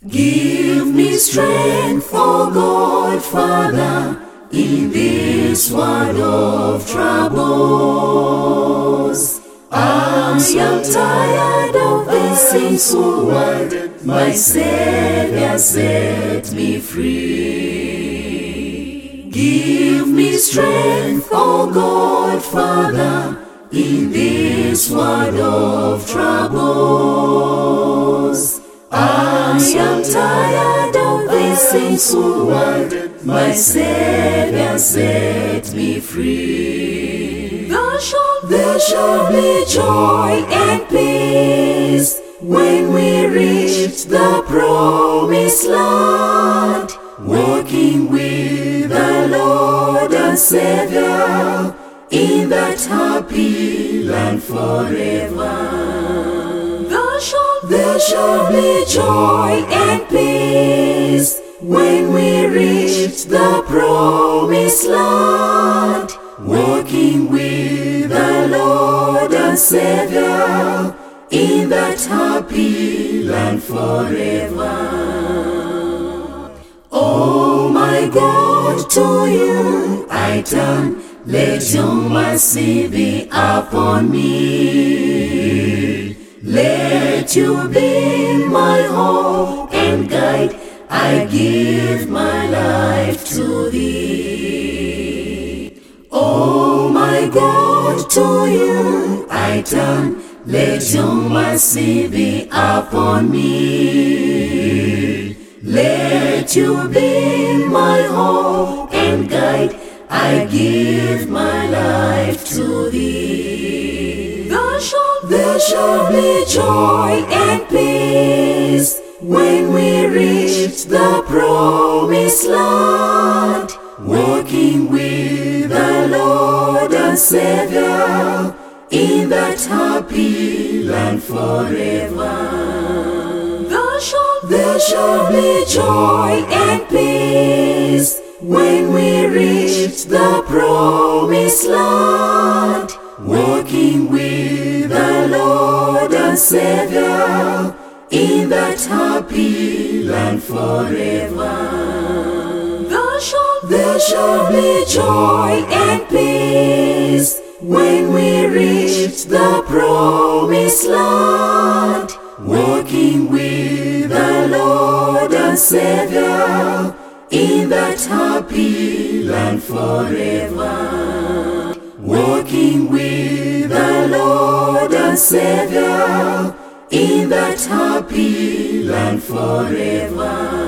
Give me strength, O God, Father, in this world of troubles. I am tired of this sinful world. My Savior set me free. Give me strength, O God, Father, in this world of troubles. I am tired of this sinful world. My Savior set me free. There shall be joy and peace when we reach the promised land, walking with the Lord and Savior in that happy land forever. There shall be joy and peace when we reach the promised land, walking with the Lord and Savior in that happy land forever. Oh my God, to you I turn, let your mercy be upon me. Let you be my hope and guide, I give my life to thee. Oh my God, to you I turn, let your mercy be upon me. Let you be my hope and guide, I give my life to thee. There shall be joy and peace when we reach the promised land, walking with the Lord and Savior in that happy land forever. There shall be joy and peace when we reach the promised land, walking with the Lord and Savior in that happy land forever. There shall be joy and peace when we reach the promised land, walking with the Lord and Savior in that happy land forever. Walking with the Lord and Savior in that happy land forever.